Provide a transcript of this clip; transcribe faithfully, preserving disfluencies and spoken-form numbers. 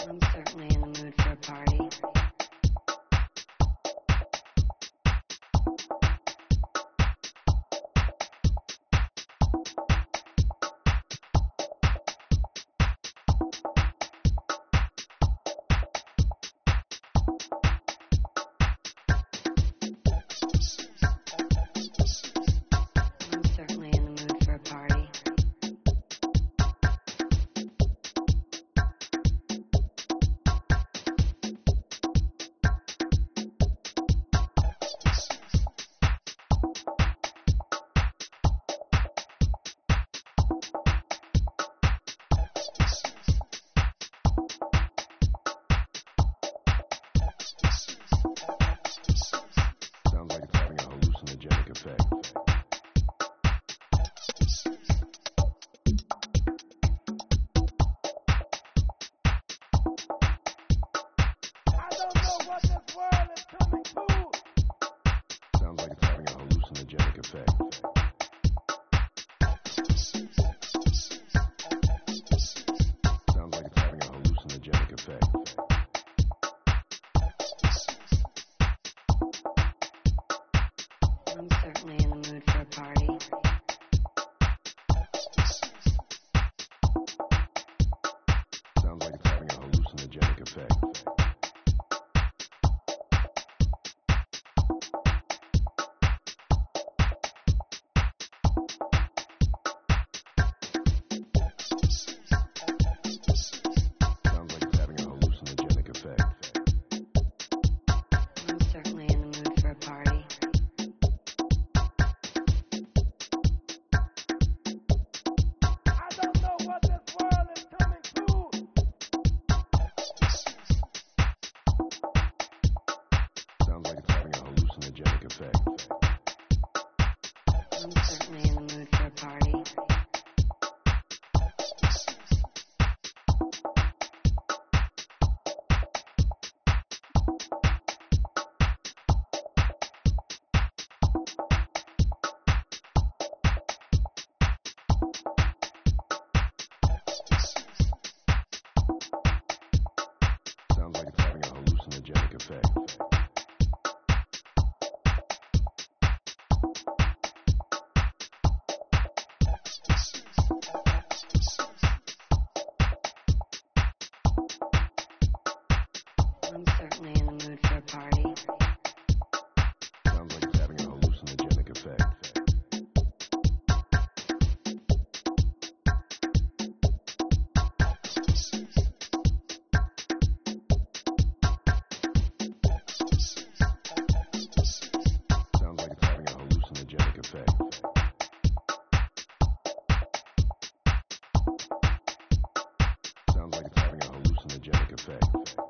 I'm certainly in the mood for a party. I'm certainly in the mood for a party. Sounds like it's having a hallucinogenic effect. I don't know what this world is coming to. Sounds like it's having a hallucinogenic effect. Sounds like it's having a hallucinogenic effect. I'm certainly in the mood for a party. Sounds like it's having a hallucinogenic effect. Sounds like it's having a hallucinogenic effect. I'm certainly in the mood for a party. I don't know what this world is coming to. Sounds like it's having a hallucinogenic effect. I'm certainly in the mood for a party. Sounds like it's having a hallucinogenic effect. I'm certainly in the mood for a party. Sounds like it's having a hallucinogenic effect. Sounds like it's having a hallucinogenic effect. Sounds like it's having a hallucinogenic effect.